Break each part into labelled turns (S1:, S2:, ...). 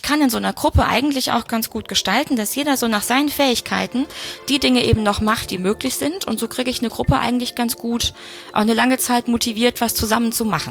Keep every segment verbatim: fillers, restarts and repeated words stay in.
S1: kann in so einer Gruppe eigentlich auch ganz gut gestalten, dass jeder so nach seinen Fähigkeiten die Dinge eben noch macht, die möglich sind. Und so kriege ich eine Gruppe eigentlich ganz gut auch eine lange Zeit motiviert, was zusammen zu machen.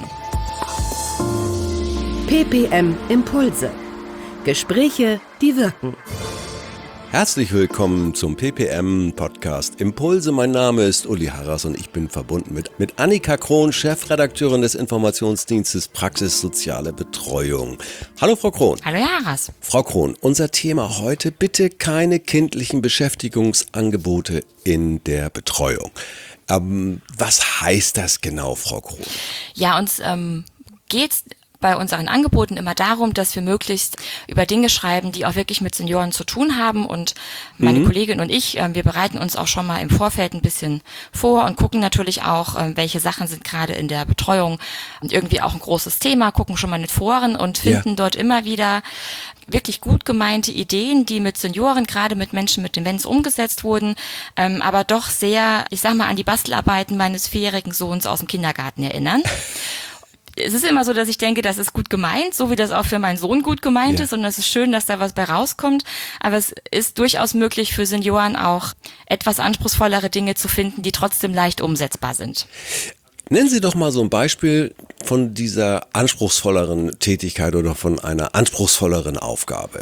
S2: P P M Impulse. Gespräche, die wirken.
S3: Herzlich willkommen zum P P M-Podcast Impulse. Mein Name ist Uli Harras und ich bin verbunden mit, mit Annika Krohn, Chefredakteurin des Informationsdienstes Praxis Soziale Betreuung. Hallo Frau Krohn.
S1: Hallo Herr Harras.
S3: Frau Krohn, unser Thema heute: bitte keine kindlichen Beschäftigungsangebote in der Betreuung. Ähm, was heißt das genau, Frau Krohn?
S1: Ja, uns ähm, geht's bei unseren Angeboten immer darum, dass wir möglichst über Dinge schreiben, die auch wirklich mit Senioren zu tun haben. Und meine mhm. Kollegin und ich, äh, wir bereiten uns auch schon mal im Vorfeld ein bisschen vor und gucken natürlich auch, äh, welche Sachen sind gerade in der Betreuung irgendwie auch ein großes Thema, gucken schon mal in den Foren und finden ja. dort immer wieder wirklich gut gemeinte Ideen, die mit Senioren, gerade mit Menschen mit Demenz umgesetzt wurden, ähm, aber doch sehr, ich sag mal, an die Bastelarbeiten meines vierjährigen Sohns aus dem Kindergarten erinnern. Es ist immer so, dass ich denke, das ist gut gemeint, so wie das auch für meinen Sohn gut gemeint ja. ist, und es ist schön, dass da was bei rauskommt, aber es ist durchaus möglich für Senioren auch etwas anspruchsvollere Dinge zu finden, die trotzdem leicht umsetzbar sind.
S3: Nennen Sie doch mal so ein Beispiel von dieser anspruchsvolleren Tätigkeit oder von einer anspruchsvolleren Aufgabe.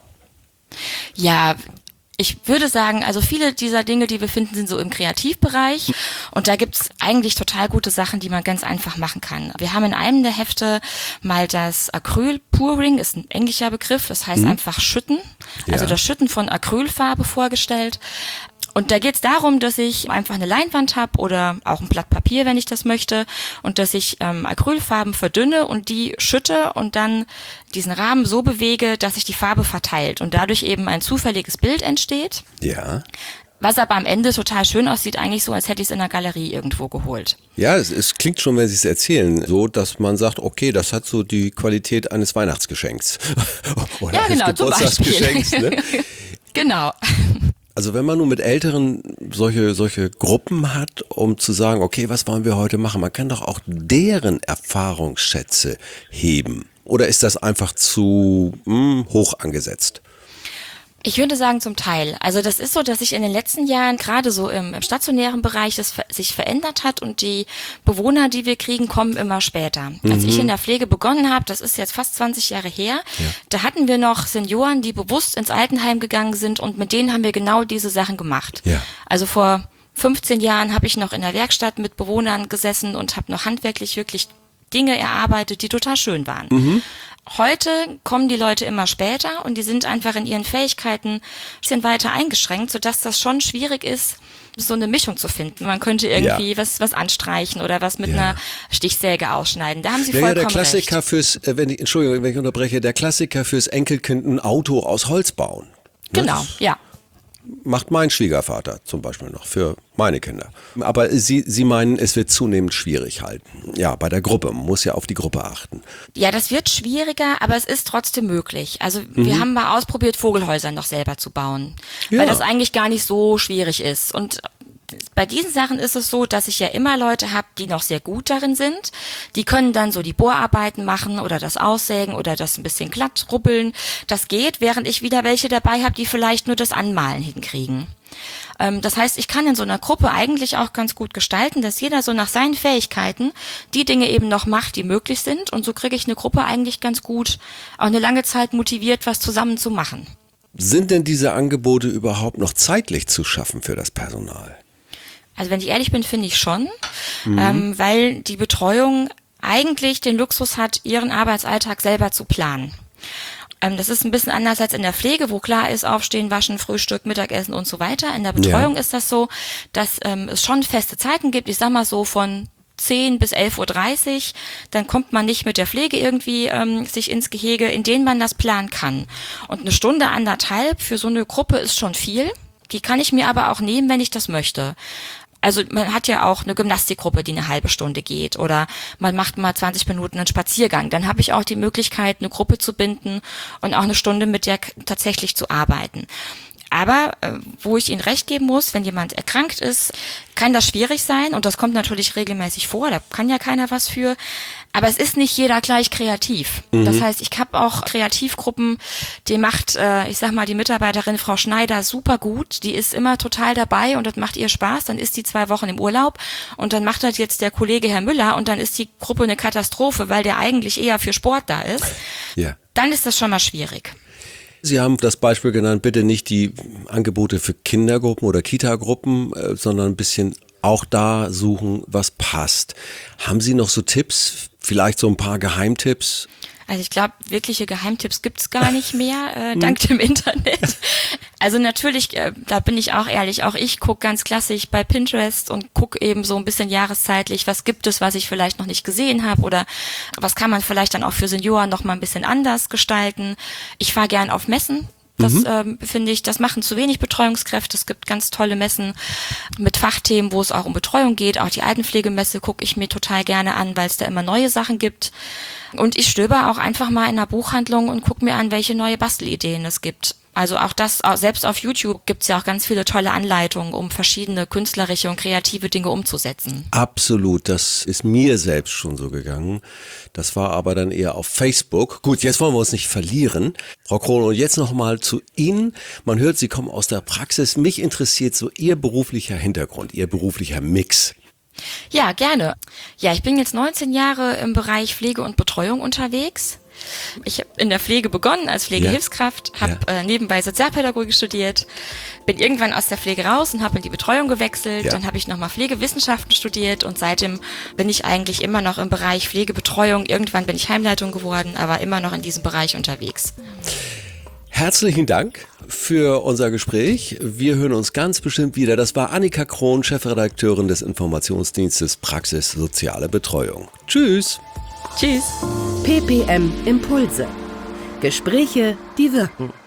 S1: Ja, ich würde sagen, also viele dieser Dinge, die wir finden, sind so im Kreativbereich, und da gibt's eigentlich total gute Sachen, die man ganz einfach machen kann. Wir haben in einem der Hefte mal das Acryl-Pouring, ist ein englischer Begriff, das heißt mhm. einfach Schütten, ja. also das Schütten von Acrylfarbe vorgestellt. Und da geht's darum, dass ich einfach eine Leinwand habe oder auch ein Blatt Papier, wenn ich das möchte, und dass ich ähm, Acrylfarben verdünne und die schütte und dann diesen Rahmen so bewege, dass sich die Farbe verteilt und dadurch eben ein zufälliges Bild entsteht.
S3: Ja.
S1: Was aber am Ende total schön aussieht, eigentlich so, als hätte ich es in einer Galerie irgendwo geholt.
S3: Ja, es, es klingt schon, wenn Sie es erzählen, so, dass man sagt, okay, das hat so die Qualität eines Weihnachtsgeschenks. Oder
S1: ja, genau,
S3: eines Geburtstagsgeschenks, ne?
S1: Genau.
S3: Also wenn man nur mit Älteren solche solche Gruppen hat, um zu sagen, okay, was wollen wir heute machen? Man kann doch auch deren Erfahrungsschätze heben. Oder ist das einfach zu mh, hoch angesetzt?
S1: Ich würde sagen, zum Teil. Also das ist so, dass sich in den letzten Jahren gerade so im, im stationären Bereich das sich verändert hat, und die Bewohner, die wir kriegen, kommen immer später. Mhm. Als ich in der Pflege begonnen habe, das ist jetzt fast zwanzig Jahre her, ja. da hatten wir noch Senioren, die bewusst ins Altenheim gegangen sind, und mit denen haben wir genau diese Sachen gemacht. Ja. Also vor fünfzehn Jahren habe ich noch in der Werkstatt mit Bewohnern gesessen und habe noch handwerklich wirklich Dinge erarbeitet, die total schön waren. Mhm. Heute kommen die Leute immer später, und die sind einfach in ihren Fähigkeiten ein bisschen weiter eingeschränkt, sodass das schon schwierig ist, so eine Mischung zu finden. Man könnte irgendwie ja. was was anstreichen oder was mit ja. einer Stichsäge ausschneiden. Da haben Sie ja, vollkommen
S3: ja, der Klassiker
S1: recht.
S3: fürs, wenn ich, Entschuldigung, wenn ich unterbreche, der Klassiker fürs Enkelkind ein Auto aus Holz bauen.
S1: Genau,
S3: das
S1: ja.
S3: Macht mein Schwiegervater zum Beispiel noch für meine Kinder. Aber Sie, Sie meinen, es wird zunehmend schwierig halten. Ja, bei der Gruppe. Man muss ja auf die Gruppe achten.
S1: Ja, das wird schwieriger, aber es ist trotzdem möglich. Also mhm. wir haben mal ausprobiert, Vogelhäuser noch selber zu bauen. Ja. Weil das eigentlich gar nicht so schwierig ist. Und bei diesen Sachen ist es so, dass ich ja immer Leute habe, die noch sehr gut darin sind. Die können dann so die Bohrarbeiten machen oder das Aussägen oder das ein bisschen glatt rubbeln. Das geht, während ich wieder welche dabei habe, die vielleicht nur das Anmalen hinkriegen. Ähm, das heißt, ich kann in so einer Gruppe eigentlich auch ganz gut gestalten, dass jeder so nach seinen Fähigkeiten die Dinge eben noch macht, die möglich sind. Und so kriege ich eine Gruppe eigentlich ganz gut auch eine lange Zeit motiviert, was zusammen zu machen.
S3: Sind denn diese Angebote überhaupt noch zeitlich zu schaffen für das Personal?
S1: Also wenn ich ehrlich bin, finde ich schon, mhm. ähm, weil die Betreuung eigentlich den Luxus hat, ihren Arbeitsalltag selber zu planen. Ähm, das ist ein bisschen anders als in der Pflege, wo klar ist, aufstehen, waschen, Frühstück, Mittagessen und so weiter. In der Betreuung ja. ist das so, dass ähm, es schon feste Zeiten gibt, ich sag mal so von zehn bis elf Uhr dreißig, dann kommt man nicht mit der Pflege irgendwie ähm, sich ins Gehege, in denen man das planen kann. Und eine Stunde, anderthalb für so eine Gruppe ist schon viel. Die kann ich mir aber auch nehmen, wenn ich das möchte. Also man hat ja auch eine Gymnastikgruppe, die eine halbe Stunde geht, oder man macht mal zwanzig Minuten einen Spaziergang. Dann habe ich auch die Möglichkeit, eine Gruppe zu binden und auch eine Stunde mit der k- tatsächlich zu arbeiten. Aber äh, wo ich Ihnen recht geben muss, wenn jemand erkrankt ist, kann das schwierig sein und das kommt natürlich regelmäßig vor, da kann ja keiner was für. Aber es ist nicht jeder gleich kreativ. Mhm. Das heißt, ich habe auch Kreativgruppen, die macht, äh, ich sag mal, die Mitarbeiterin Frau Schneider super gut. Die ist immer total dabei und das macht ihr Spaß. Dann ist die zwei Wochen im Urlaub und dann macht das jetzt der Kollege Herr Müller und dann ist die Gruppe eine Katastrophe, weil der eigentlich eher für Sport da ist. Ja. Dann ist das schon mal schwierig.
S3: Sie haben das Beispiel genannt, bitte nicht die Angebote für Kindergruppen oder Kitagruppen, äh, sondern ein bisschen auch da suchen, was passt. Haben Sie noch so Tipps, vielleicht so ein paar Geheimtipps?
S1: Also ich glaube, wirkliche Geheimtipps gibt's gar nicht mehr, äh, dank dem Internet. Also natürlich, äh, da bin ich auch ehrlich, auch ich gucke ganz klassisch bei Pinterest und gucke eben so ein bisschen jahreszeitlich, was gibt es, was ich vielleicht noch nicht gesehen habe oder was kann man vielleicht dann auch für Senioren noch mal ein bisschen anders gestalten. Ich fahre gern auf Messen. Das mhm. ähm, finde ich, das machen zu wenig Betreuungskräfte. Es gibt ganz tolle Messen mit Fachthemen, wo es auch um Betreuung geht. Auch die Altenpflegemesse gucke ich mir total gerne an, weil es da immer neue Sachen gibt. Und ich stöber auch einfach mal in einer Buchhandlung und gucke mir an, welche neue Bastelideen es gibt. Also auch das, auch selbst auf YouTube gibt's ja auch ganz viele tolle Anleitungen, um verschiedene künstlerische und kreative Dinge umzusetzen.
S3: Absolut, das ist mir selbst schon so gegangen. Das war aber dann eher auf Facebook. Gut, jetzt wollen wir uns nicht verlieren. Frau Krohn, und jetzt nochmal zu Ihnen. Man hört, Sie kommen aus der Praxis. Mich interessiert so Ihr beruflicher Hintergrund, Ihr beruflicher Mix.
S1: Ja, gerne. Ja, ich bin jetzt neunzehn Jahre im Bereich Pflege und Betreuung unterwegs. Ich habe in der Pflege begonnen als Pflegehilfskraft, habe ja. äh, nebenbei Sozialpädagogik studiert, bin irgendwann aus der Pflege raus und habe in die Betreuung gewechselt. Ja. Dann habe ich nochmal Pflegewissenschaften studiert und seitdem bin ich eigentlich immer noch im Bereich Pflegebetreuung. Irgendwann bin ich Heimleitung geworden, aber immer noch in diesem Bereich unterwegs.
S3: Herzlichen Dank für unser Gespräch. Wir hören uns ganz bestimmt wieder. Das war Annika Krohn, Chefredakteurin des Informationsdienstes Praxis Soziale Betreuung. Tschüss.
S1: Tschüss.
S2: P P M Impulse. Gespräche, die wirken.